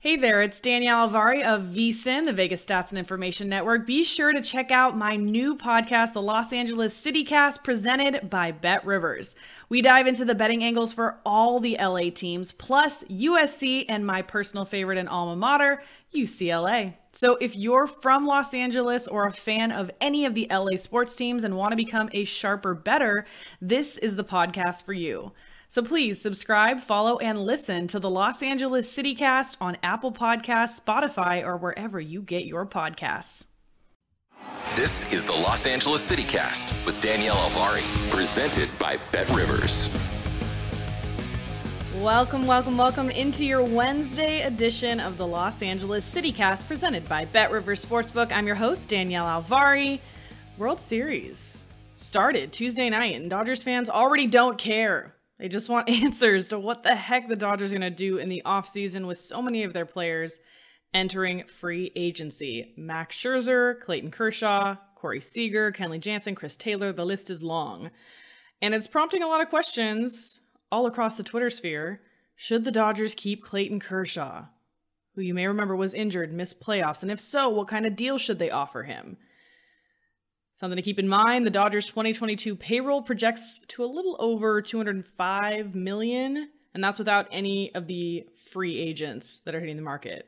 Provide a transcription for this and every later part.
Hey there, it's Danielle Alvari of VSiN, the Vegas Stats and Information Network. Be sure to check out my new podcast, the Los Angeles CityCast, presented by BetRivers. We dive into the betting angles for all the LA teams, plus USC and my personal favorite and alma mater, UCLA. So if you're from Los Angeles or a fan of any of the LA sports teams and want to become a sharper bettor, this is the podcast for you. So please subscribe, follow, and listen to the Los Angeles CityCast on Apple Podcasts, Spotify, or wherever you get your podcasts. This is the Los Angeles CityCast with Danielle Alvari, presented by BetRivers. Welcome into your Wednesday edition of the Los Angeles CityCast, presented by BetRivers Sportsbook. I'm your host, Danielle Alvari. World Series started Tuesday night, and Dodgers fans already don't care. They just want answers to what the heck the Dodgers are going to do in the offseason with so many of their players entering free agency. Max Scherzer, Clayton Kershaw, Corey Seager, Kenley Jansen, Chris Taylor. The list is long. And it's prompting a lot of questions all across the Twitter sphere. Should the Dodgers keep Clayton Kershaw, who you may remember was injured, missed playoffs? And if so, what kind of deal should they offer him? Something to keep in mind, the Dodgers 2022 payroll projects to a little over $205 million, and that's without any of the free agents that are hitting the market.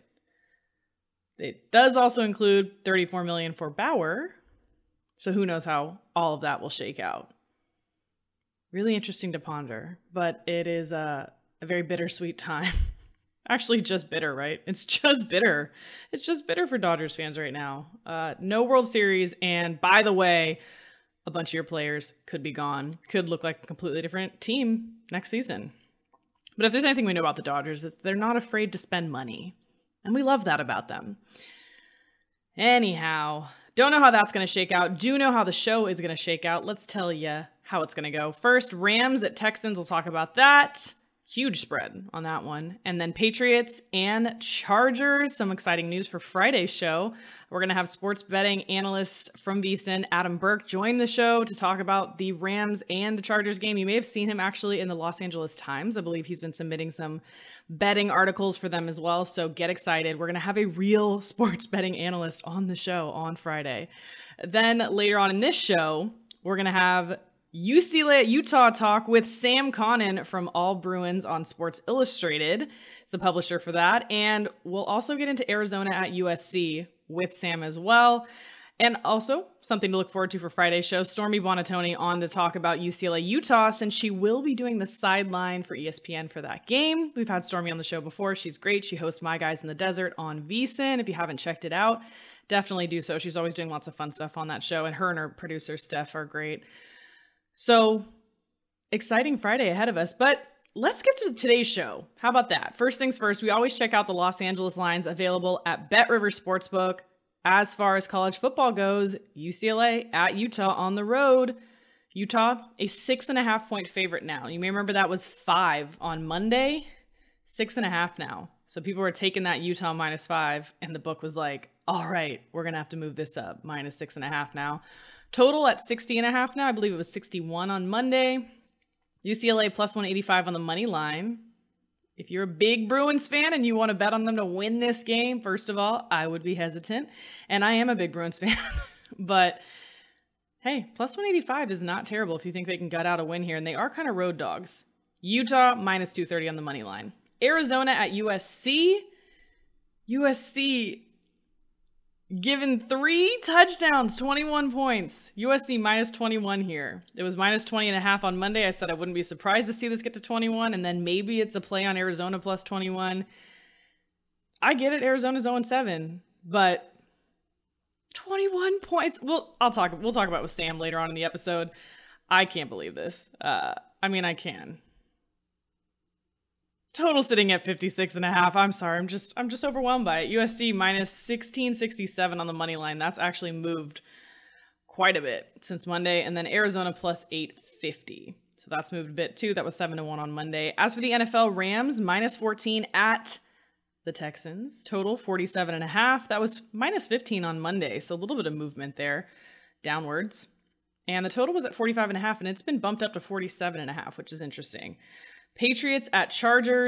It does also include $34 million for Bauer, so who knows how all of that will shake out. Really interesting to ponder, but it is a very bittersweet time. Actually, just bitter, right? It's just bitter. It's just bitter for Dodgers fans right now. No World Series, and by the way, a bunch of your players could be gone. Could look like a completely different team next season. But if there's anything we know about the Dodgers, it's they're not afraid to spend money. And we love that about them. Anyhow, don't know how that's going to shake out. Do know how the show is going to shake out. Let's tell you how it's going to go. First, Rams at Texans. We'll talk about that. Huge spread on that one. And then Patriots and Chargers. Some exciting news for Friday's show. We're going to have sports betting analyst from VSiN, Adam Burke, join the show to talk about the Rams and the Chargers game. You may have seen him actually in the Los Angeles Times. I believe he's been submitting some betting articles for them as well. So get excited. We're going to have a real sports betting analyst on the show on Friday. Then later on in this show, we're going to have UCLA at Utah talk with Sam Connon from All Bruins on Sports Illustrated. It's the publisher for that. And we'll also get into Arizona at USC with Sam as well. And also something to look forward to for Friday's show, Stormy Buonantony on to talk about UCLA Utah, since she will be doing the sideline for ESPN for that game. We've had Stormy on the show before. She's great. She hosts My Guys in the Desert on VSiN. If you haven't checked it out, definitely do so. She's always doing lots of fun stuff on that show, and her producer Steph are great. So, exciting Friday ahead of us, but let's get to today's show. How about that? First things first, we always check out the Los Angeles lines available at BetRivers Sportsbook. As far as college football goes, UCLA at Utah on the road. Utah, a 6.5 point favorite now. You may remember that was 5 on Monday, 6.5 now. So people were taking that Utah -5, and the book was like, all right, we're going to have to move this up, -6.5 now. Total at 60.5 now. I believe it was 61 on Monday. UCLA plus 185 on the money line. If you're a big Bruins fan and you want to bet on them to win this game, first of all, I would be hesitant. And I am a big Bruins fan. But hey, plus 185 is not terrible if you think they can gut out a win here. And they are kind of road dogs. Utah minus 230 on the money line. Arizona at USC. USC given 3 touchdowns, 21 points. USC minus 21 here. It was minus 20.5 on Monday. I said I wouldn't be surprised to see this get to 21, and then maybe it's a play on Arizona plus 21. I get it. Arizona's 0-7, but 21 points. We'll talk about it with Sam later on in the episode. I can't believe this. I can. Total sitting at 56.5. I'm sorry. I'm just overwhelmed by it. USC minus 1667 on the money line. That's actually moved quite a bit since Monday. And then Arizona plus 850. So that's moved a bit too. That was 7-1 on Monday. As for the NFL, Rams minus 14 at the Texans. Total 47.5. That was minus 15 on Monday. So a little bit of movement there downwards. And the total was at 45.5, and it's been bumped up to 47.5, which is interesting. Patriots at Chargers.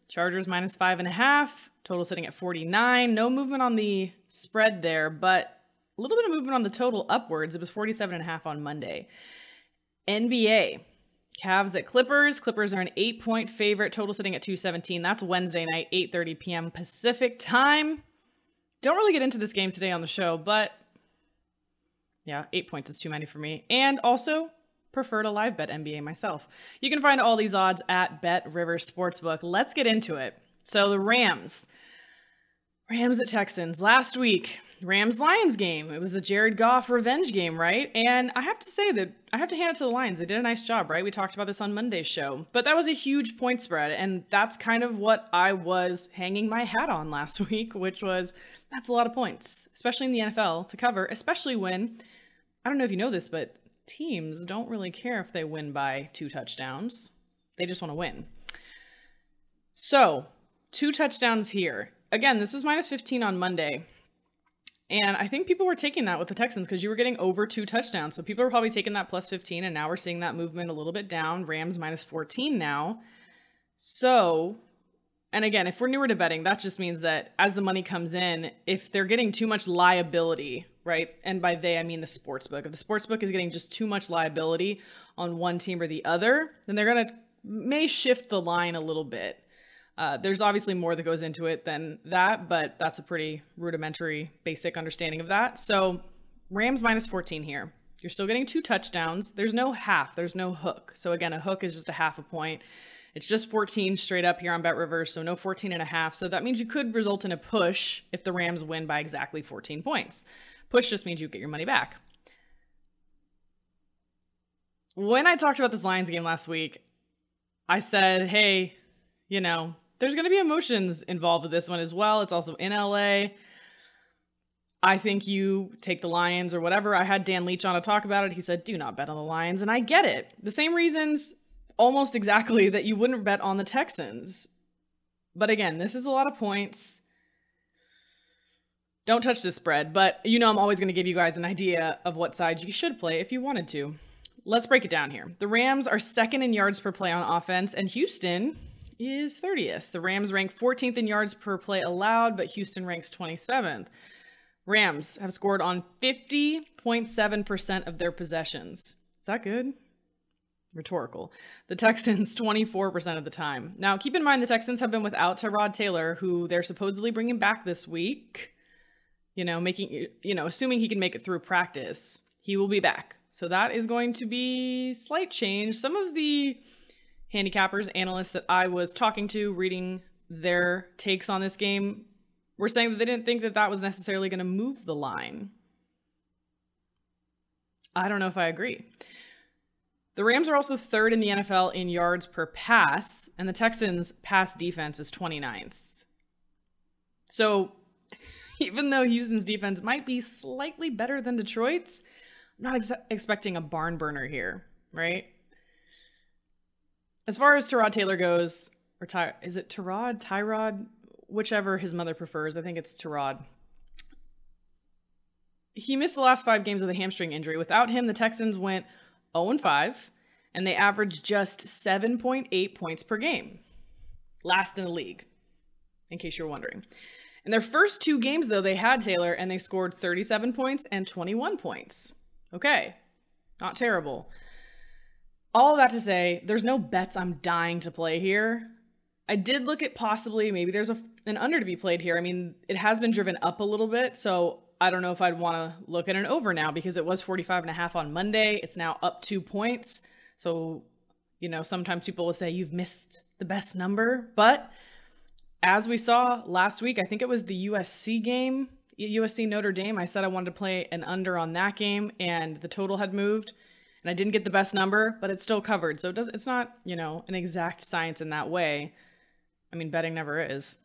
Chargers -5.5. Total sitting at 49. No movement on the spread there, but a little bit of movement on the total upwards. It was 47.5 on Monday. NBA. Cavs at Clippers. Clippers are an 8-point favorite. Total sitting at 217. That's Wednesday night, 8:30 p.m. Pacific time. Don't really get into this game today on the show, but yeah, 8 points is too many for me. And also prefer to live bet NBA myself. You can find all these odds at Bet Rivers Sportsbook. Let's get into it. So the Rams at Texans. Last week, Rams-Lions game. It was the Jared Goff revenge game, right? And I have to say that I have to hand it to the Lions. They did a nice job, right? We talked about this on Monday's show. But that was a huge point spread, and that's kind of what I was hanging my hat on last week, which was that's a lot of points, especially in the NFL, to cover, especially when, I don't know if you know this, but teams don't really care if they win by 2 touchdowns. They just want to win. So, 2 touchdowns here. Again, this was -15 on Monday. And I think people were taking that with the Texans because you were getting over 2 touchdowns. So people are probably taking that +15, and now we're seeing that movement a little bit down. Rams -14 now. So, and again, if we're newer to betting, that just means that as the money comes in, if they're getting too much liability, right? And by they, I mean the sportsbook. If the sportsbook is getting just too much liability on one team or the other, then they're going to may shift the line a little bit. There's obviously more that goes into it than that, but that's a pretty rudimentary, basic understanding of that. So Rams -14 here. You're still getting 2 touchdowns. There's no half. There's no hook. So again, a hook is just a half a point. It's just 14 straight up here on Bet Rivers, so no 14.5. So that means you could result in a push if the Rams win by exactly 14 points. Push just means you get your money back. When I talked about this Lions game last week, I said, hey, you know, there's going to be emotions involved with this one as well. It's also in LA. I think you take the Lions or whatever. I had Dan Leach on to talk about it. He said, do not bet on the Lions. And I get it. The same reasons almost exactly that you wouldn't bet on the Texans. But again, this is a lot of points. Don't touch this spread. But you know I'm always going to give you guys an idea of what side you should play if you wanted to. Let's break it down here. The Rams are 2nd in yards per play on offense, and Houston is 30th. The Rams rank 14th in yards per play allowed, but Houston ranks 27th. Rams have scored on 50.7% of their possessions. Is that good? Rhetorical. The Texans, 24% of the time. Now, keep in mind the Texans have been without Tyrod Taylor, who they're supposedly bringing back this week. Assuming he can make it through practice, he will be back. So that is going to be slight change. Some of the handicappers, analysts that I was talking to, reading their takes on this game, were saying that they didn't think that that was necessarily going to move the line. I don't know if I agree. The Rams are also 3rd in the NFL in yards per pass, and the Texans' pass defense is 29th. So even though Houston's defense might be slightly better than Detroit's, I'm not expecting a barn burner here, right? As far as Tyrod Taylor goes, is it Tyrod? Whichever his mother prefers. I think it's Tyrod. He missed the last 5 games with a hamstring injury. Without him, the Texans went 0-5, and they averaged just 7.8 points per game. Last in the league, in case you're wondering. In their first 2 games, though, they had Taylor, and they scored 37 points and 21 points. Okay, not terrible. All of that to say, there's no bets I'm dying to play here. I did look at possibly maybe there's an under to be played here. I mean, it has been driven up a little bit, so I don't know if I'd want to look at an over now because it was 45.5 on Monday. It's now up 2 points. So, sometimes people will say you've missed the best number. But as we saw last week, I think it was the USC game, USC Notre Dame. I said I wanted to play an under on that game, and the total had moved. And I didn't get the best number, but it's still covered. So it's not, an exact science in that way. I mean, betting never is.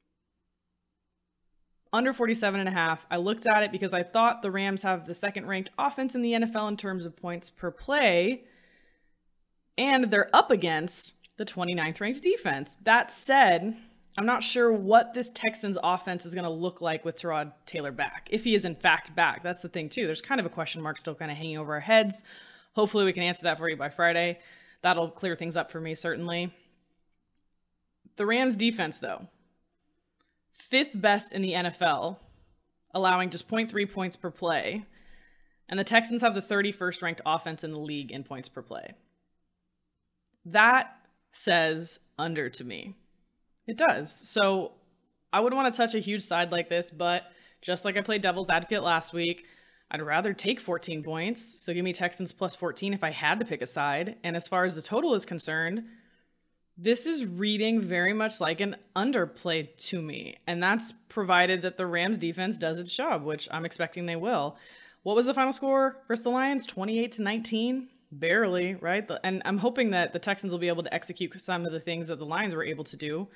Under 47.5. I looked at it because I thought the Rams have the 2nd ranked offense in the NFL in terms of points per play. And they're up against the 29th ranked defense. That said, I'm not sure what this Texans offense is going to look like with Tyrod Taylor back. If he is in fact back. That's the thing too. There's kind of a question mark still kind of hanging over our heads. Hopefully we can answer that for you by Friday. That'll clear things up for me, certainly. The Rams defense, though, 5th best in the NFL, allowing just 0.3 points per play. And the Texans have the 31st ranked offense in the league in points per play. That says under to me. It does. So I wouldn't want to touch a huge side like this, but just like I played devil's advocate last week, I'd rather take 14 points. So give me Texans plus 14 if I had to pick a side. And as far as the total is concerned, this is reading very much like an underplay to me. And that's provided that the Rams defense does its job, which I'm expecting they will. What was the final score versus the Lions? 28-19? Barely, right? And I'm hoping that the Texans will be able to execute some of the things that the Lions were able to do.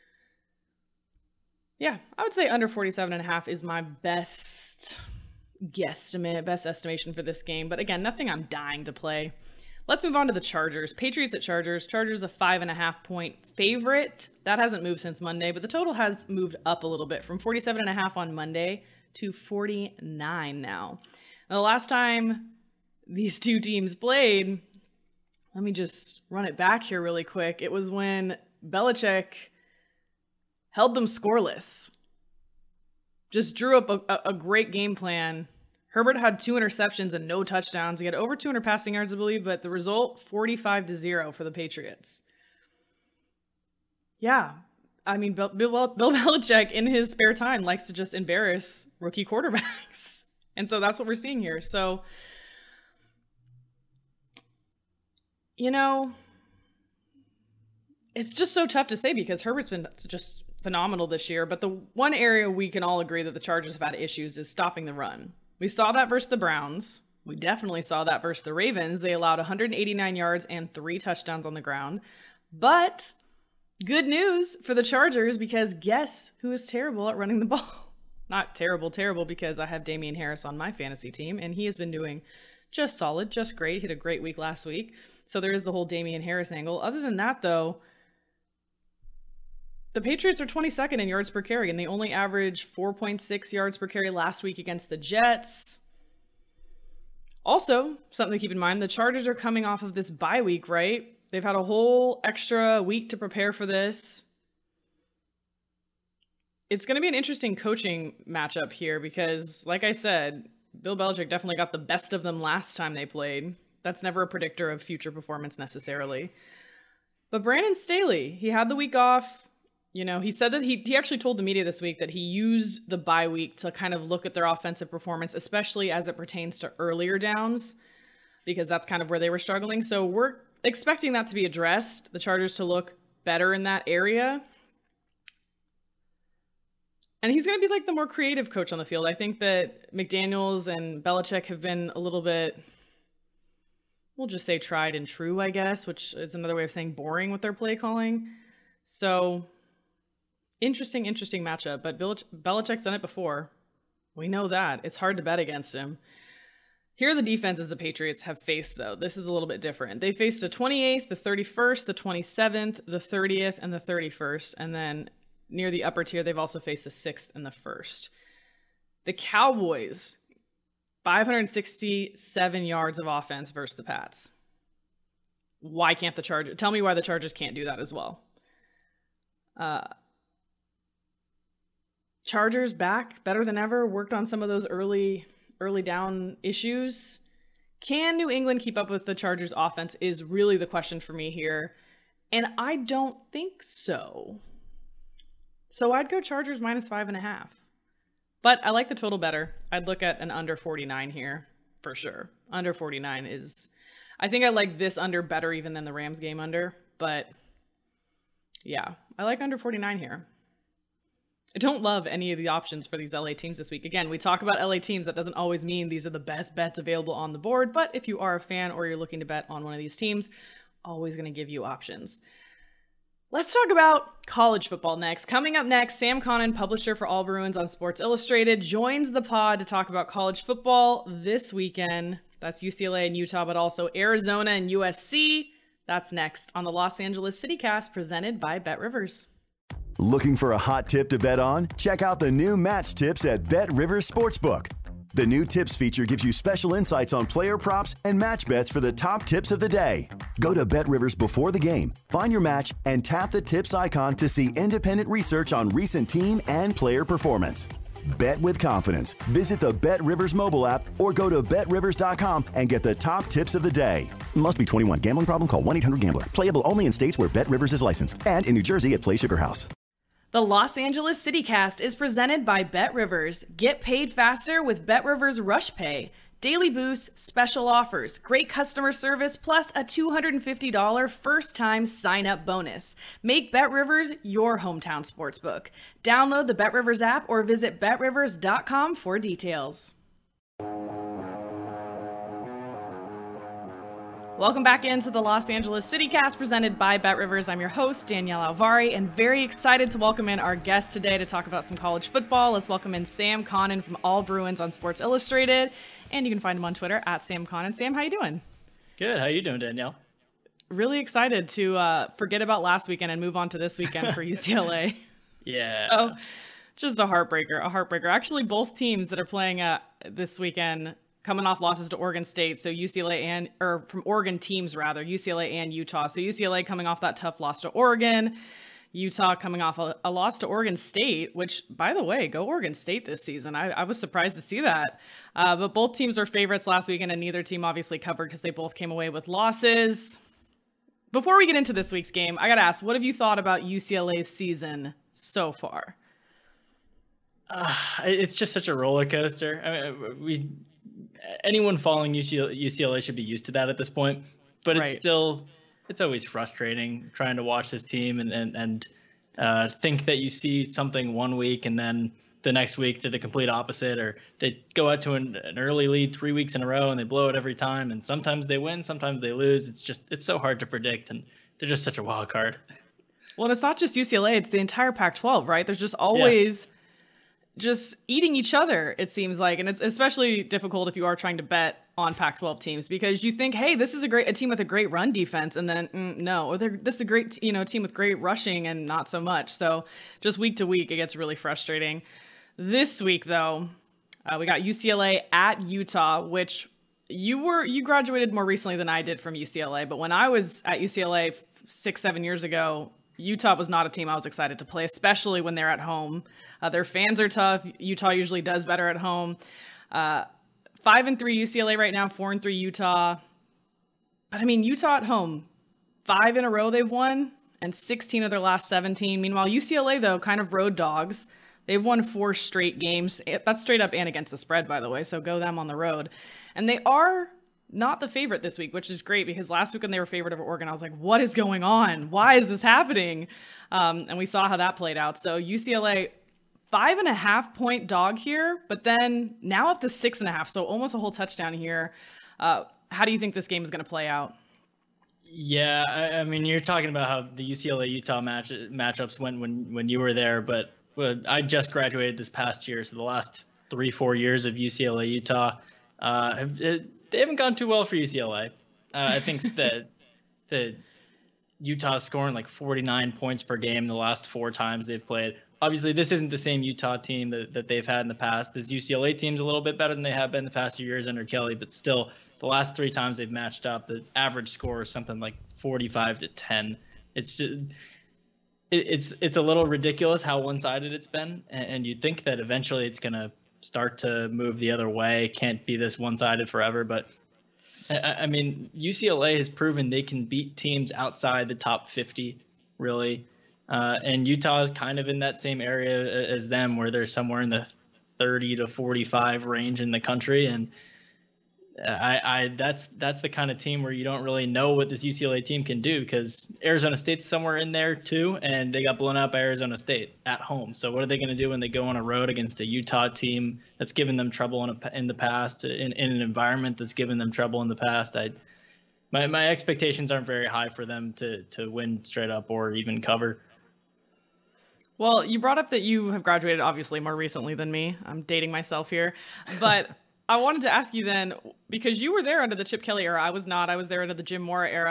Yeah, I would say under 47.5 is my best guesstimate, best estimation for this game. But again, nothing I'm dying to play. Let's move on to the Chargers. Patriots at Chargers. Chargers a 5.5 point favorite. That hasn't moved since Monday, but the total has moved up a little bit from 47.5 on Monday to 49 now. Now, the last time these two teams played, let me just run it back here really quick. It was when Belichick held them scoreless. Just drew up a great game plan. Herbert had 2 interceptions and no touchdowns. He had over 200 passing yards, I believe, but the result 45-0 for the Patriots. Yeah. I mean, Bill Belichick in his spare time likes to just embarrass rookie quarterbacks. And so that's what we're seeing here. So, you know, it's just so tough to say because Herbert's been just phenomenal this year. But the one area we can all agree that the Chargers have had issues is stopping the run. We saw that versus the Browns. We definitely saw that versus the Ravens. They allowed 189 yards and 3 touchdowns on the ground. But good news for the Chargers because guess who is terrible at running the ball? Not terrible because I have Damian Harris on my fantasy team, and he has been doing just solid, just great. He had a great week last week. So there is the whole Damian Harris angle. Other than that, though, the Patriots are 22nd in yards per carry, and they only averaged 4.6 yards per carry last week against the Jets. Also, something to keep in mind, the Chargers are coming off of this bye week, right? They've had a whole extra week to prepare for this. It's going to be an interesting coaching matchup here because, like I said, Bill Belichick definitely got the best of them last time they played. That's never a predictor of future performance necessarily. But Brandon Staley, he had the week off. You know, he said that he actually told the media this week that he used the bye week to kind of look at their offensive performance, especially as it pertains to earlier downs, because that's kind of where they were struggling. So we're expecting that to be addressed, the Chargers to look better in that area. And he's going to be like the more creative coach on the field. I think that McDaniels and Belichick have been a little bit, we'll just say tried and true, I guess, which is another way of saying boring with their play calling. So interesting matchup, but Belichick's done it before. We know that. It's hard to bet against him. Here are the defenses the Patriots have faced, though. This is a little bit different. They faced the 28th, the 31st, the 27th, the 30th, and the 31st. And then near the upper tier, they've also faced the 6th and the 1st. The Cowboys, 567 yards of offense versus the Pats. Why can't the Chargers? Tell me why the Chargers can't do that as well. Chargers back better than ever, worked on some of those early down issues. Can New England keep up with the Chargers offense is really the question for me here. And I don't think so. So I'd go Chargers minus 5.5. But I like the total better. I'd look at an under 49 here for sure. Under 49 is, I think I like this under better even than the Rams game under. But yeah, I like under 49 here. I don't love any of the options for these LA teams this week. Again, we talk about LA teams. That doesn't always mean these are the best bets available on the board. But if you are a fan or you're looking to bet on one of these teams, always going to give you options. Let's talk about college football next. Coming up next, Sam Connon, publisher for All Bruins on Sports Illustrated, joins the pod to talk about college football this weekend. That's UCLA and Utah, but also Arizona and USC. That's next on the Los Angeles CityCast, presented by BetRivers. Looking for a hot tip to bet on? Check out the new match tips at BetRivers Sportsbook. The new tips feature gives you special insights on player props and match bets for the top tips of the day. Go to BetRivers before the game, find your match, and tap the tips icon to see independent research on recent team and player performance. Bet with confidence. Visit the BetRivers mobile app or go to BetRivers.com and get the top tips of the day. Must be 21. Gambling problem? Call 1-800-GAMBLER. Playable only in states where BetRivers is licensed and in New Jersey at Play Sugar House. The Los Angeles CityCast is presented by BetRivers. Get paid faster with BetRivers Rush Pay. Daily boosts, special offers, great customer service, plus a $250 first-time sign-up bonus. Make BetRivers your hometown sportsbook. Download the BetRivers app or visit BetRivers.com for details. Welcome back into the Los Angeles CityCast presented by BetRivers. I'm your host, Danielle Alvari, and very excited to welcome in our guest today to talk about some college football. Let's welcome in Sam Connon from All Bruins on Sports Illustrated, and you can find him on Twitter at Sam Connon. Sam, how you doing? Good. How you doing, Danielle? Really excited to forget about last weekend and move on to this weekend for UCLA. Yeah. So, just a heartbreaker. Actually, both teams that are playing this weekend coming off losses to Oregon State, so from Oregon teams rather, UCLA and Utah. So UCLA coming off that tough loss to Oregon, Utah coming off a loss to Oregon State, which, by the way, go Oregon State this season. I was surprised to see that. But both teams were favorites last weekend, and neither team obviously covered because they both came away with losses. Before we get into this week's game, I got to ask, what have you thought about UCLA's season so far? It's just such a roller coaster. I mean, anyone following UCLA should be used to that at this point, but right. It's always frustrating trying to watch this team and think that you see something one week and then the next week they're the complete opposite, or they go out to an early lead 3 weeks in a row and they blow it every time, and sometimes they win, sometimes they lose. It's so hard to predict, and they're just such a wild card. Well, and it's not just UCLA, it's the entire Pac-12, right? There's just always just eating each other, it seems like. And it's especially difficult if you are trying to bet on Pac-12 teams, because you think, hey, this is a team with a great run defense, and then no, or this is a great team with great rushing and not so much. So just week to week, it gets really frustrating. This week, though, we got UCLA at Utah, which you graduated more recently than I did from UCLA, but when I was at UCLA 6-7 years ago, Utah was not a team I was excited to play, especially when they're at home. Their fans are tough. Utah usually does better at home. 5-3 UCLA right now, 4-3 Utah. But I mean, Utah at home, 5 in a row they've won, and 16 of their last 17. Meanwhile, UCLA, though, kind of road dogs. They've won 4 straight games. That's straight up and against the spread, by the way, so go them on the road. And they are not the favorite this week, which is great, because last week when they were favored over Oregon, I was like, what is going on? Why is this happening? And we saw how that played out. So UCLA, 5.5-point dog here, but then now up to 6.5, so almost a whole touchdown here. How do you think this game is going to play out? Yeah, I mean, you're talking about how the UCLA-Utah matchups went when you were there, but I just graduated this past year, so the last 3-4 years of UCLA-Utah, they haven't gone too well for UCLA. I think that the Utah scoring like 49 points per game the last 4 times they've played. Obviously, this isn't the same Utah team that they've had in the past. This UCLA team's a little bit better than they have been the past few years under Kelly, but still, the last 3 times they've matched up, the average score is something like 45-10. It's just, it's a little ridiculous how one-sided it's been, and you'd think that eventually it's going to start to move the other way. Can't be this one-sided forever, but I mean, UCLA has proven they can beat teams outside the top 50, really. And Utah is kind of in that same area as them, where they're somewhere in the 30 to 45 range in the country. And that's the kind of team where you don't really know what this UCLA team can do, because Arizona State's somewhere in there too, and they got blown out by Arizona State at home. So what are they going to do when they go on a road against a Utah team that's given them trouble in the past, in an environment that's given them trouble in the past? My expectations aren't very high for them to win straight up or even cover. Well, you brought up that you have graduated obviously more recently than me. I'm dating myself here, but I wanted to ask you then, because you were there under the Chip Kelly era. I was not. I was there under the Jim Mora era.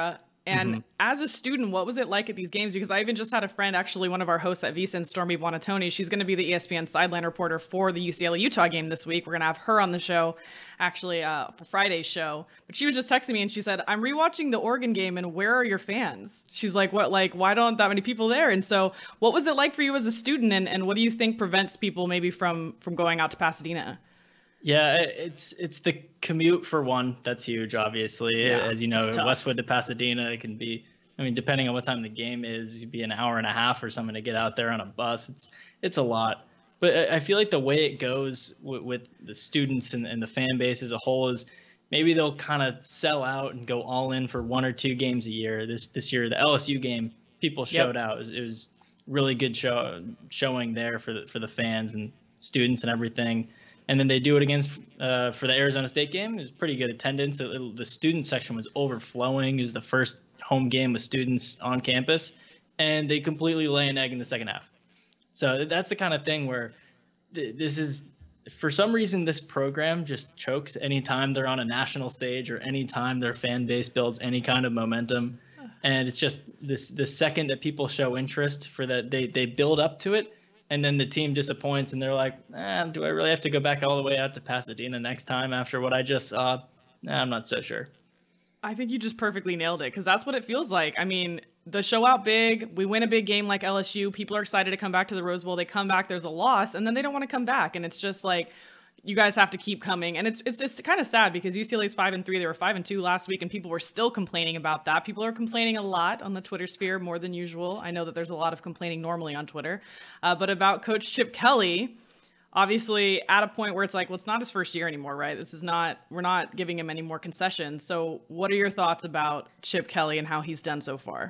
And as a student, what was it like at these games? Because I even just had a friend, actually one of our hosts at VSiN, Stormy Buonantoni. She's going to be the ESPN sideline reporter for the UCLA-Utah game this week. We're going to have her on the show, actually, for Friday's show. But she was just texting me and she said, I'm rewatching the Oregon game and where are your fans? She's like, what, like, why don't that many people there? And so what was it like for you as a student? And what do you think prevents people maybe from going out to Pasadena? Yeah, it's the commute for one. That's huge, obviously. Yeah, as you know, Westwood to Pasadena, it can be, I mean, depending on what time the game is, it'd be an hour and a half or something to get out there on a bus. It's a lot. But I feel like the way it goes with the students and the fan base as a whole is maybe they'll kind of sell out and go all in for 1 or 2 games a year. This year, the LSU game, people showed out. It was really good showing there for the fans and students and everything. And then they do it against for the Arizona State game. It was pretty good attendance. The student section was overflowing. It was the first home game with students on campus, and they completely lay an egg in the second half. So that's the kind of thing where this is, for some reason, this program just chokes anytime they're on a national stage or anytime their fan base builds any kind of momentum. And it's just the second that people show interest for that, they build up to it. And then the team disappoints and they're like, do I really have to go back all the way out to Pasadena next time after what I just saw? I'm not so sure. I think you just perfectly nailed it because that's what it feels like. I mean, the show out big, we win a big game like LSU. People are excited to come back to the Rose Bowl. They come back, there's a loss, and then they don't want to come back. And it's just like, you guys have to keep coming. And it's just kind of sad because UCLA's 5-3. They were 5-2 last week, and people were still complaining about that. People are complaining a lot on the Twitter sphere, more than usual. I know that there's a lot of complaining normally on Twitter. But about Coach Chip Kelly, obviously at a point where it's like, well, it's not his first year anymore, right? We're not giving him any more concessions. So what are your thoughts about Chip Kelly and how he's done so far?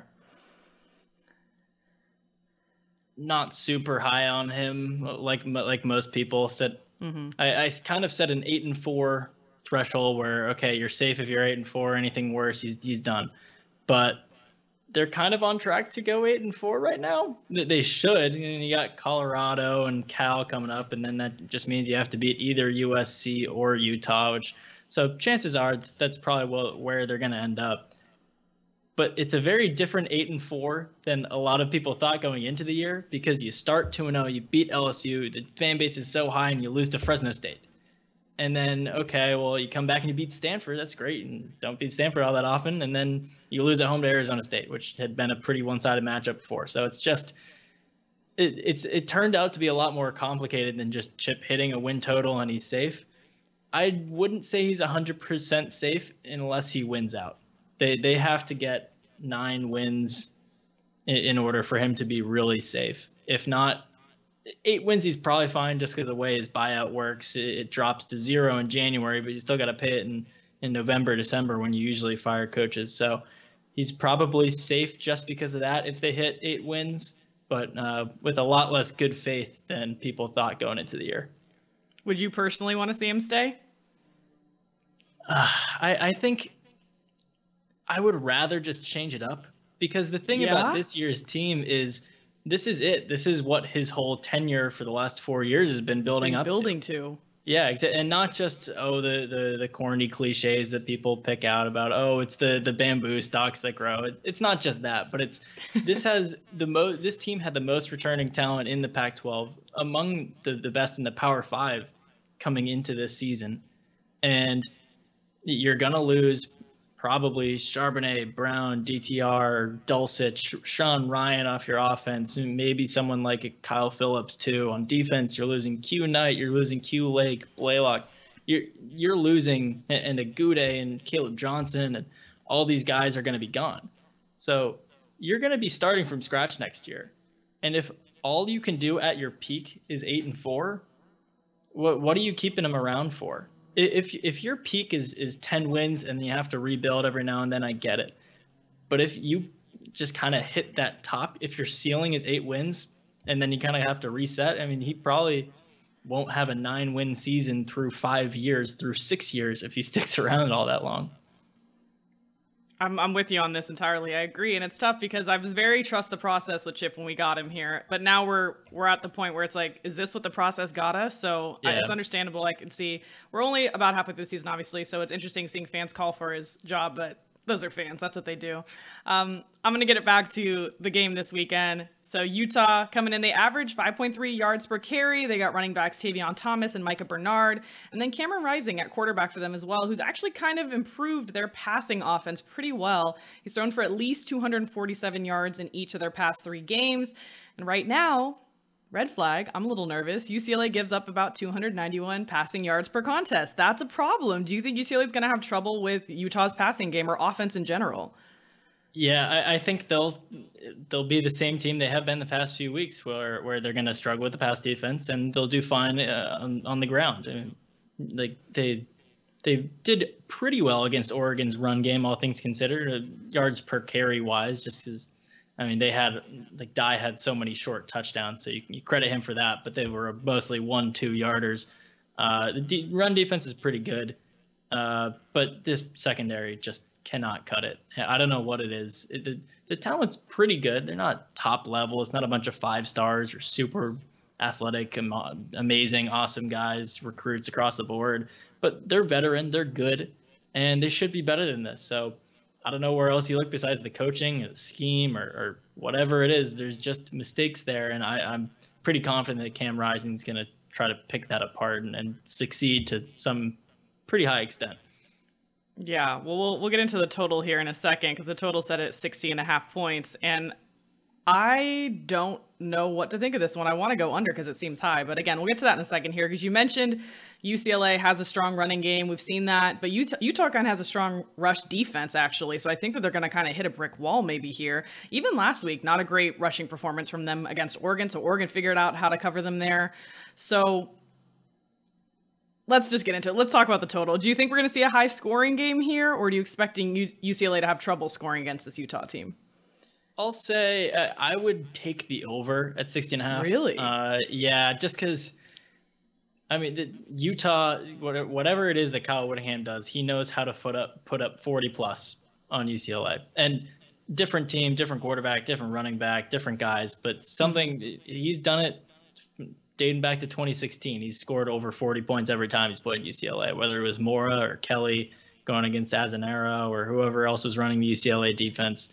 Not super high on him, like most people said. I kind of set an 8-4 threshold where, okay, you're safe if you're 8-4. Anything worse, he's done. But they're kind of on track to go 8-4 right now. They should. You got Colorado and Cal coming up, and then that just means you have to beat either USC or Utah. So chances are that's probably where they're going to end up. But it's a very different 8-4 than a lot of people thought going into the year because you start 2-0, you beat LSU, the fan base is so high, and you lose to Fresno State. And then, okay, well, you come back and you beat Stanford. That's great. And don't beat Stanford all that often. And then you lose at home to Arizona State, which had been a pretty one-sided matchup before. So it's just it turned out to be a lot more complicated than just Chip hitting a win total and he's safe. I wouldn't say he's 100% safe unless he wins out. They have to get 9 wins in order for him to be really safe. If not, 8 wins, he's probably fine just because of the way his buyout works. It drops to 0 in January, but you still got to pay it in November, December when you usually fire coaches. So he's probably safe just because of that if they hit 8 wins, but with a lot less good faith than people thought going into the year. Would you personally want to see him stay? I think I would rather just change it up because the thing about this year's team is this is it. This is what his whole tenure for the last 4 years has been building to. Yeah, exactly. And not just, the corny cliches that people pick out about, it's the bamboo stalks that grow. It's not just that, but this team had the most returning talent in the Pac-12 among the best in the Power 5 coming into this season. And you're going to lose probably Charbonnet, Brown, DTR, Dulcich, Sean Ryan off your offense, and maybe someone like Kyle Phillips too. On defense, you're losing Q Knight, you're losing Q Lake, Blaylock. You're losing, and Agude and Caleb Johnson, and all these guys are going to be gone. So you're going to be starting from scratch next year. And if all you can do at your peak is 8-4, what are you keeping them around for? If your peak is 10 wins and you have to rebuild every now and then, I get it. But if you just kind of hit that top, if your ceiling is 8 wins and then you kind of have to reset, I mean, he probably won't have a 9-win season through 5 years, through 6 years if he sticks around all that long. I'm with you on this entirely. I agree. And it's tough because I was very trust the process with Chip when we got him here. But now we're at the point where it's like, is this what the process got us? So it's understandable. I can see we're only about halfway through the season, obviously. So it's interesting seeing fans call for his job. But Those are fans. That's what they do. I'm going to get it back to the game this weekend. So Utah coming in, they averaged 5.3 yards per carry. They got running backs Tavion Thomas and Micah Bernard. And then Cameron Rising at quarterback for them as well, who's actually kind of improved their passing offense pretty well. He's thrown for at least 247 yards in each of their past 3 games. And right now, red flag, I'm a little nervous. UCLA gives up about 291 passing yards per contest. That's a problem. Do you think UCLA is going to have trouble with Utah's passing game or offense in general? Yeah, I think they'll be the same team they have been the past few weeks, where they're going to struggle with the pass defense, and they'll do fine on the ground. I mean, like they did pretty well against Oregon's run game, all things considered, yards per carry wise, just because. I mean, they had, like, Dye had so many short touchdowns, so you credit him for that, but they were mostly 1-2 yarders. The run defense is pretty good, but this secondary just cannot cut it. I don't know what it is. The talent's pretty good. They're not top level. It's not a bunch of 5 stars or super athletic, amazing, awesome guys, recruits across the board, but they're veteran, they're good, and they should be better than this. So I don't know where else you look besides the coaching, the scheme, or whatever it is. There's just mistakes there, and I'm pretty confident that Cam Rising's going to try to pick that apart and succeed to some pretty high extent. Yeah, well, we'll get into the total here in a second, because the total set at 60.5 points, and I don't know what to think of this one. I want to go under because it seems high, but again, we'll get to that in a second here, because you mentioned UCLA has a strong running game. We've seen that, but Utah kind of has a strong rush defense, actually, so I think that they're going to kind of hit a brick wall maybe here. Even last week, not a great rushing performance from them against Oregon, so Oregon figured out how to cover them there. So let's just get into it. Let's talk about the total. Do you think we're going to see a high scoring game here, or are you expecting UCLA to have trouble scoring against this Utah team? I'll say I would take the over at 60.5. Really? Yeah, just because, I mean, Utah, whatever it is that Kyle Whittingham does, he knows how to put up 40 plus on UCLA. And different team, different quarterback, different running back, different guys, but he's done it dating back to 2016. He's scored over 40 points every time he's played UCLA, whether it was Mora or Kelly going against Azanera or whoever else was running the UCLA defense.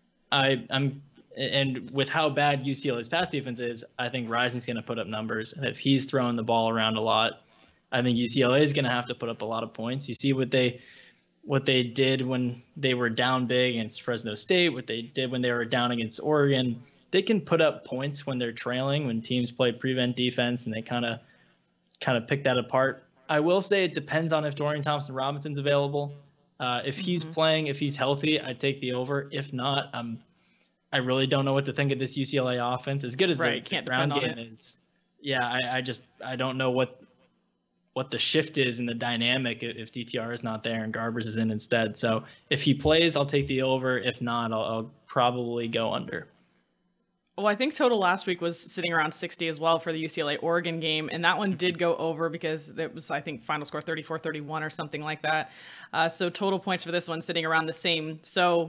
And with how bad UCLA's pass defense is, I think Rising's going to put up numbers. And if he's throwing the ball around a lot, I think UCLA is going to have to put up a lot of points. You see what they did when they were down big against Fresno State, what they did when they were down against Oregon. They can put up points when they're trailing, when teams play prevent defense, and they kind of pick that apart. I will say it depends on if Dorian Thompson-Robinson's available. If he's playing, if he's healthy, I'd take the over. If not, I really don't know what to think of this UCLA offense. As good as the ground game is, yeah, I don't know what the shift is in the dynamic if DTR is not there and Garbers is in instead. So if he plays, I'll take the over. If not, I'll probably go under. Well, I think total last week was sitting around 60 as well for the UCLA-Oregon game, and that one did go over because it was, I think, final score 34-31 or something like that. So total points for this one sitting around the same. So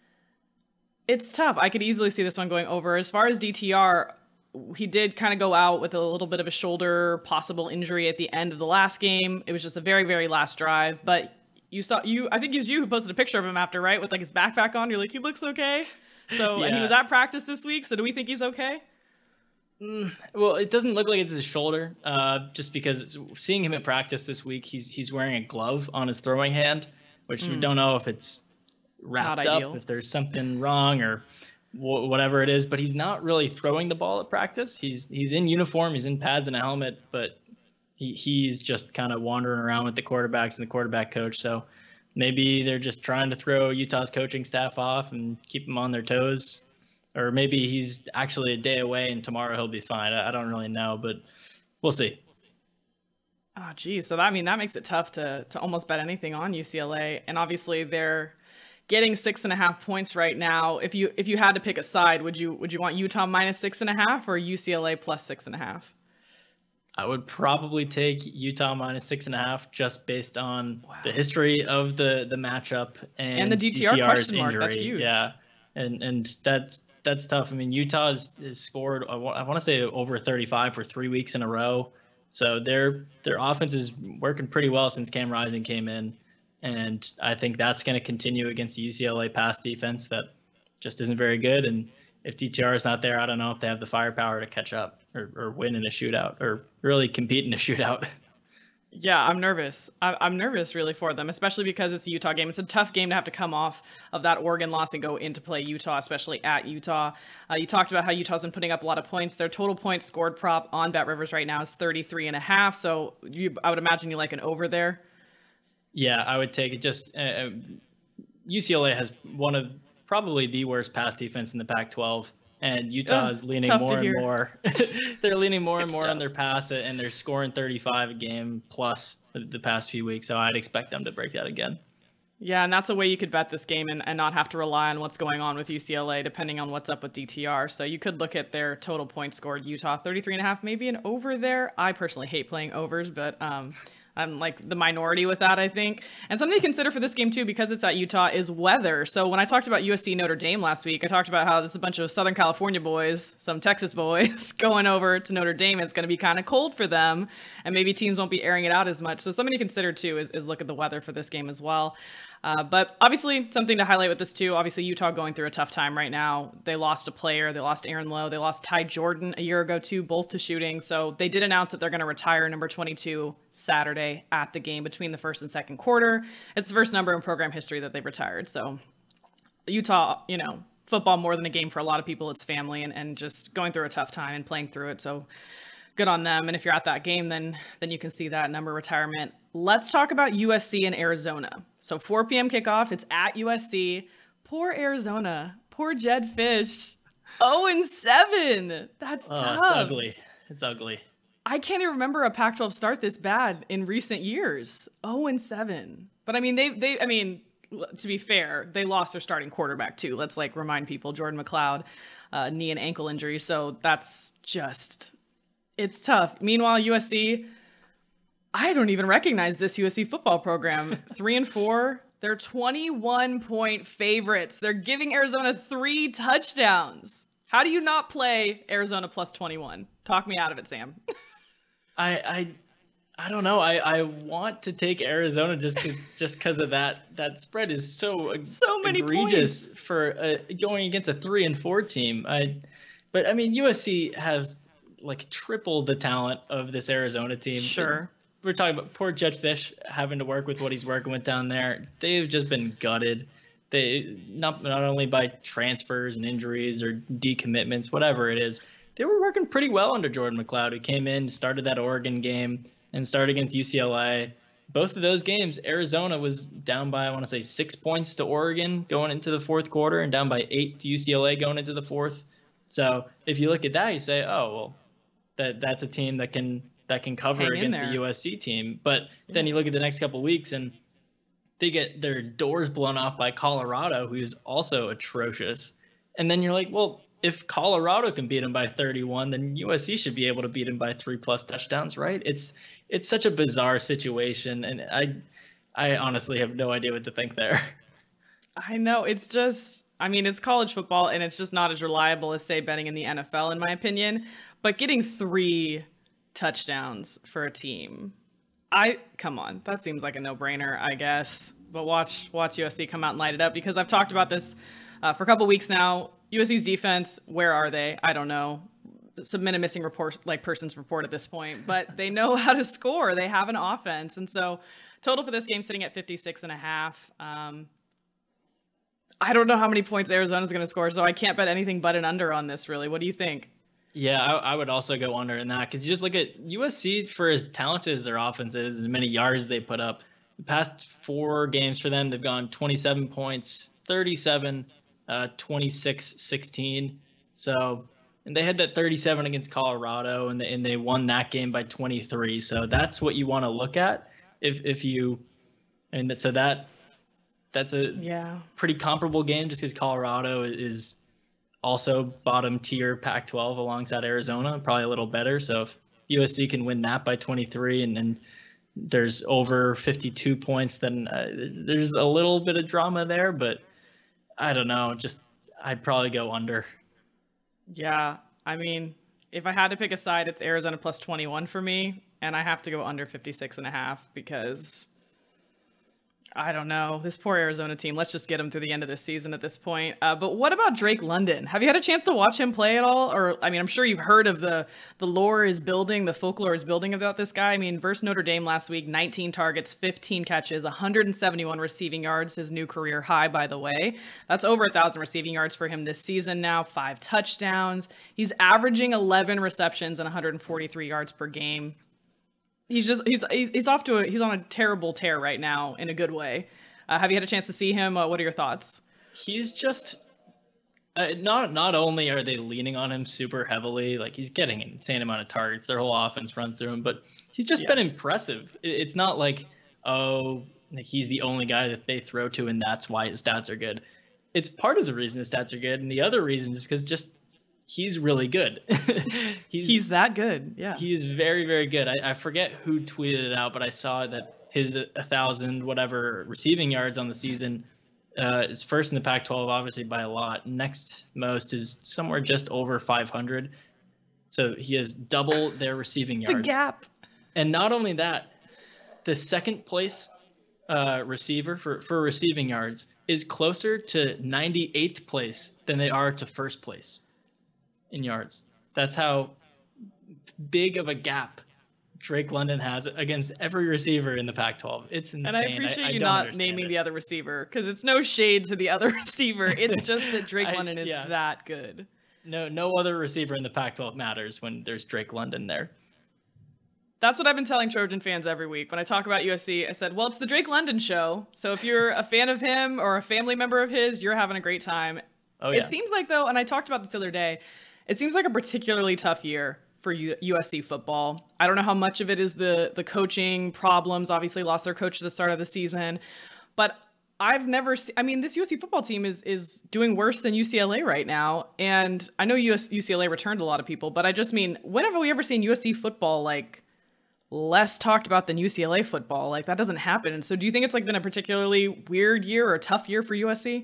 it's tough. I could easily see this one going over. As far as DTR, he did kind of go out with a little bit of a shoulder possible injury at the end of the last game. It was just a very, very last drive, but I think it was you who posted a picture of him after, right? With like his backpack on. You're like, he looks okay. So, yeah. And he was at practice this week. So do we think he's okay? Well, it doesn't look like it's his shoulder, just because seeing him at practice this week, he's wearing a glove on his throwing hand, which we don't know if it's wrapped up, if there's something wrong or whatever it is, but he's not really throwing the ball at practice. He's in uniform, he's in pads and a helmet, but he's just kind of wandering around with the quarterbacks and the quarterback coach. So maybe they're just trying to throw Utah's coaching staff off and keep them on their toes. Or maybe he's actually a day away and tomorrow he'll be fine. I don't really know, but we'll see. Oh, geez. So that makes it tough to almost bet anything on UCLA. And obviously they're getting 6.5 points right now. If you had to pick a side, would you want Utah minus 6.5 or UCLA plus 6.5? I would probably take Utah minus 6.5 just based on the history of the matchup and the DTR question mark. Injury. That's huge. Yeah, and that's tough. I mean, Utah has scored, I want to say, over 35 for 3 weeks in a row. So their offense is working pretty well since Cam Rising came in. And I think that's going to continue against the UCLA pass defense that just isn't very good. And if DTR is not there, I don't know if they have the firepower to catch up or win in a shootout or really compete in a shootout. Yeah, I'm nervous. I'm nervous really for them, especially because it's a Utah game. It's a tough game to have to come off of that Oregon loss and go into play Utah, especially at Utah. You talked about how Utah's been putting up a lot of points. Their total points scored prop on BetRivers right now is 33.5. So I would imagine you like an over there. Yeah, I would take it. Just UCLA has one of probably the worst pass defense in the Pac-12. And Utah is leaning more and more. They're leaning more and more on their pass, and they're scoring 35 a game plus the past few weeks. So I'd expect them to break that again. Yeah, and that's a way you could bet this game and not have to rely on what's going on with UCLA, depending on what's up with DTR. So you could look at their total points scored, Utah 33.5, maybe an over there. I personally hate playing overs, but I'm like the minority with that, I think. And something to consider for this game too, because it's at Utah, is weather. So when I talked about USC Notre Dame last week, I talked about how there's a bunch of Southern California boys, some Texas boys going over to Notre Dame. It's going to be kind of cold for them, and maybe teams won't be airing it out as much. So something to consider too is look at the weather for this game as well. But obviously something to highlight with this too, obviously Utah going through a tough time right now. They lost a player. They lost Aaron Lowe. They lost Ty Jordan a year ago too, both to shooting. So they did announce that they're going to retire number 22 Saturday at the game between the first and second quarter. It's the first number in program history that they've retired. So Utah, football more than a game for a lot of people. It's family and just going through a tough time and playing through it. So good on them. And if you're at that game, then you can see that number retirement. Let's talk about USC and Arizona. So 4 p.m. kickoff. It's at USC. Poor Arizona. Poor Jedd Fisch. 0-7. That's tough. It's ugly. It's ugly. I can't even remember a Pac-12 start this bad in recent years. 0-7. But I mean, to be fair, they lost their starting quarterback too. Let's remind people, Jordan McLeod, knee and ankle injury. So that's just, it's tough. Meanwhile, USC, I don't even recognize this USC football program. 3-4. They're 21-point favorites. They're giving Arizona 3 touchdowns. How do you not play Arizona plus 21? Talk me out of it, Sam. I don't know. I want to take Arizona just because of that. That spread is so many egregious points for going against a 3-4 team. But I mean, USC has triple the talent of this Arizona team. Sure. We're talking about poor Jedd Fisch having to work with what he's working with down there. They've just been gutted. They not only by transfers and injuries or decommitments, whatever it is. They were working pretty well under Jordan McLeod, who came in, started that Oregon game, and started against UCLA. Both of those games, Arizona was down by, I want to say, 6 points to Oregon going into the fourth quarter and down by 8 to UCLA going into the fourth. So if you look at that, you say, oh, well, that's a team that can cover against the USC team. But then you look at the next couple of weeks and they get their doors blown off by Colorado, who's also atrocious. And then you're like, well, if Colorado can beat them by 31, then USC should be able to beat them by 3+ touchdowns, right? It's such a bizarre situation, and I honestly have no idea what to think there. I know. It's just, it's college football, and it's just not as reliable as, say, betting in the NFL, in my opinion. But getting 3 touchdowns for a team, come on, that seems like a no-brainer, I guess. But watch USC come out and light it up, because I've talked about this for a couple weeks now. USC's defense, where are they? I don't know. Submit a missing report, person's report at this point, but they know how to score. They have an offense. And so total for this game sitting at 56.5. I don't know how many points Arizona's going to score, so I can't bet anything but an under on this, really. What do you think? Yeah, I would also go under in that, because you just look at USC, for as talented as their offense is, as many yards they put up. The past 4 games for them, they've gone 27 points, 37, 26, 16. So, and they had that 37 against Colorado, and they won that game by 23. So that's what you want to look at if you, and so that's a pretty comparable game, just because Colorado is also bottom tier Pac-12 alongside Arizona, probably a little better. So if USC can win that by 23 and there's over 52 points, then there's a little bit of drama there, but I don't know. I'd probably go under. Yeah. If I had to pick a side, it's Arizona plus 21 for me, and I have to go under 56.5 because I don't know. This poor Arizona team. Let's just get him through the end of this season at this point. But what about Drake London? Have you had a chance to watch him play at all? Or, I mean, I'm sure you've heard of the lore is building, the folklore is building about this guy. I mean, versus Notre Dame last week, 19 targets, 15 catches, 171 receiving yards, his new career high, by the way. That's over 1,000 receiving yards for him this season now, 5 touchdowns. He's averaging 11 receptions and 143 yards per game. He's on a terrible tear right now in a good way. Have you had a chance to see him? What are your thoughts? He's just not only are they leaning on him super heavily, like he's getting an insane amount of targets. Their whole offense runs through him, but he's just been impressive. It's not like, he's the only guy that they throw to and that's why his stats are good. It's part of the reason his stats are good, and the other reason is because just he's really good. he's that good. Yeah. He's very, very good. I forget who tweeted it out, but I saw that his 1,000 whatever receiving yards on the season is first in the Pac-12, obviously by a lot. Next most is somewhere just over 500. So he has double their receiving yards. The gap. And not only that, the second place receiver for receiving yards is closer to 98th place than they are to first place in yards. That's how big of a gap Drake London has against every receiver in the Pac-12. It's insane. And I appreciate you not naming the other receiver, because it's no shade to the other receiver. It's just that Drake London is that good. No other receiver in the Pac-12 matters when there's Drake London there. That's what I've been telling Trojan fans every week. When I talk about USC, I said, well, it's the Drake London show. So if you're a fan of him or a family member of his, you're having a great time. Oh, yeah. It seems like, though, and I talked about this the other day, it seems like a particularly tough year for USC football. I don't know how much of it is the coaching problems. Obviously lost their coach at the start of the season, but I've never seen, I mean, this USC football team is doing worse than UCLA right now. And I know UCLA returned a lot of people, but I just mean, when have we ever seen USC football like less talked about than UCLA football? Like that doesn't happen. So do you think it's like been a particularly weird year or a tough year for USC?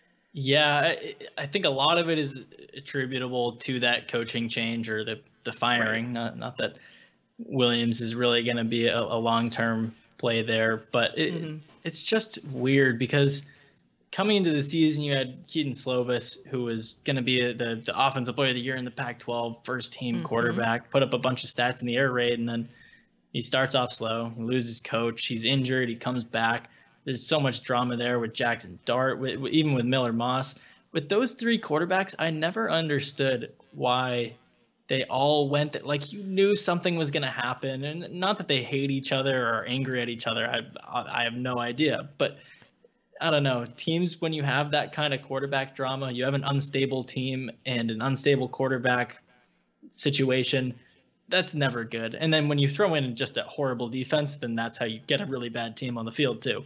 Yeah, I think a lot of it is attributable to that coaching change or the firing. Right. Not that Williams is really going to be a long-term play there, but it's just weird because coming into the season, you had Keaton Slovis, who was going to be the offensive player of the year in the Pac-12, first-team quarterback, put up a bunch of stats in the air raid, and then he starts off slow, he loses coach, he's injured, he comes back. There's so much drama there with Jackson Dart, even with Miller Moss. With those three quarterbacks, I never understood why they all went like you knew something was going to happen. And not that they hate each other or are angry at each other. I have no idea. But I don't know. Teams, when you have that kind of quarterback drama, you have an unstable team and an unstable quarterback situation, that's never good. And then when you throw in just a horrible defense, then that's how you get a really bad team on the field too.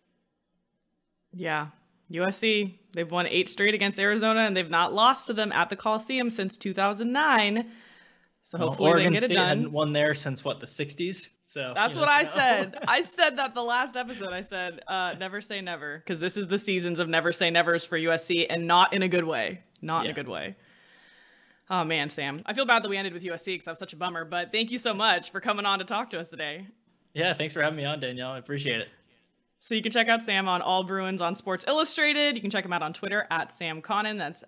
Yeah. USC, they've won 8 straight against Arizona, and they've not lost to them at the Coliseum since 2009. So hopefully they get it done. Hadn't won there since the 60s. So that's what I said. I said that the last episode. I said never say never, because this is the seasons of never say nevers for USC, and not in a good way. Not in a good way. Oh man, Sam, I feel bad that we ended with USC because that was such a bummer. But thank you so much for coming on to talk to us today. Yeah, thanks for having me on, Danielle. I appreciate it. So you can check out Sam on All Bruins on Sports Illustrated. You can check him out on Twitter at Sam Connon. That's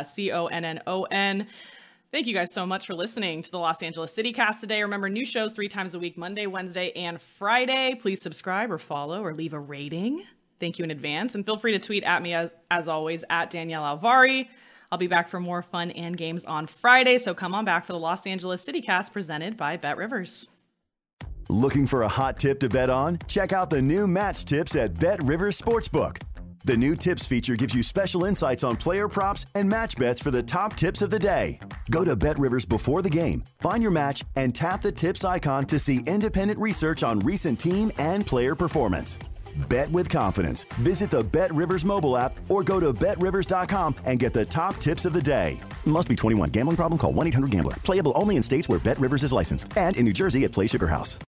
CONNON. Thank you guys so much for listening to the Los Angeles City Cast today. Remember, new shows 3 times a week, Monday, Wednesday, and Friday. Please subscribe or follow or leave a rating. Thank you in advance. And feel free to tweet at me, as always, at Danielle Alvari. I'll be back for more fun and games on Friday. So come on back for the Los Angeles City Cast presented by BetRivers. Looking for a hot tip to bet on? Check out the new Match Tips at BetRivers Sportsbook. The new tips feature gives you special insights on player props and match bets for the top tips of the day. Go to BetRivers before the game, find your match, and tap the tips icon to see independent research on recent team and player performance. Bet with confidence. Visit the BetRivers mobile app or go to BetRivers.com and get the top tips of the day. Must be 21. Gambling problem? Call 1-800-GAMBLER. Playable only in states where BetRivers is licensed and in New Jersey at Play Sugar House.